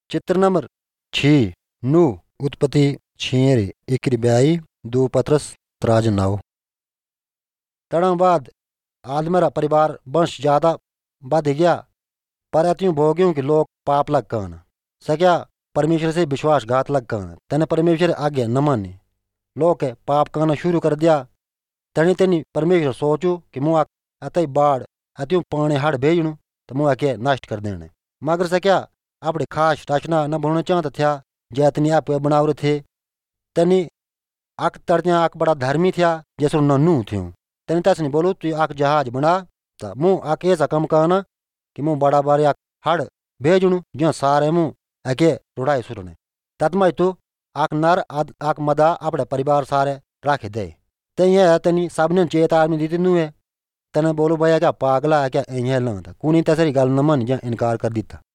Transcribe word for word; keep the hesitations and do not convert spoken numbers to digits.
चित्र नंबर छी नू उत्पत्ति छेर एक ब्याई दो पत्रस त्राज नाव तड़ा बाद आदमेरा परिवार वंश ज्यादा बढ़ गया पर अत्यूं भोग्यों कि लोग पाप लग कन सक्या परमेश्वर से विश्वासघात लग कन तने परमेश्वर आज्ञा न मानी लोग के पाप करना शुरू कर दिया। तनी तनी परमेश्वर सोचू कि मुँह अत बाढ़ अत्यूं पानी हड़ भेजणु तो मुँह के नष्ट कर देने मगर सक्या अपने खास रचना न बनना चाहता था जैतनी आप बनावर थे तनी अक तरत्या अक बड़ा धर्मी था जैसो नन्नू थ्यूं तनी तसनी बोलू तू अक जहाज बना तो मुँह अक ऐसा कम करना कि मुँह बड़ा बड़ा हड़ भेजणु जो सारे मुँह अके रुड़ाई सुरने तत्मा तू अक नर अक मदा अपने परिवार सारे राखे दे तय तनी सबने चेतावनी दी नुए तने बोलो भैया क्या पागला है क्या इं कुनी तसरी गल न मन जा इनकार कर दिता।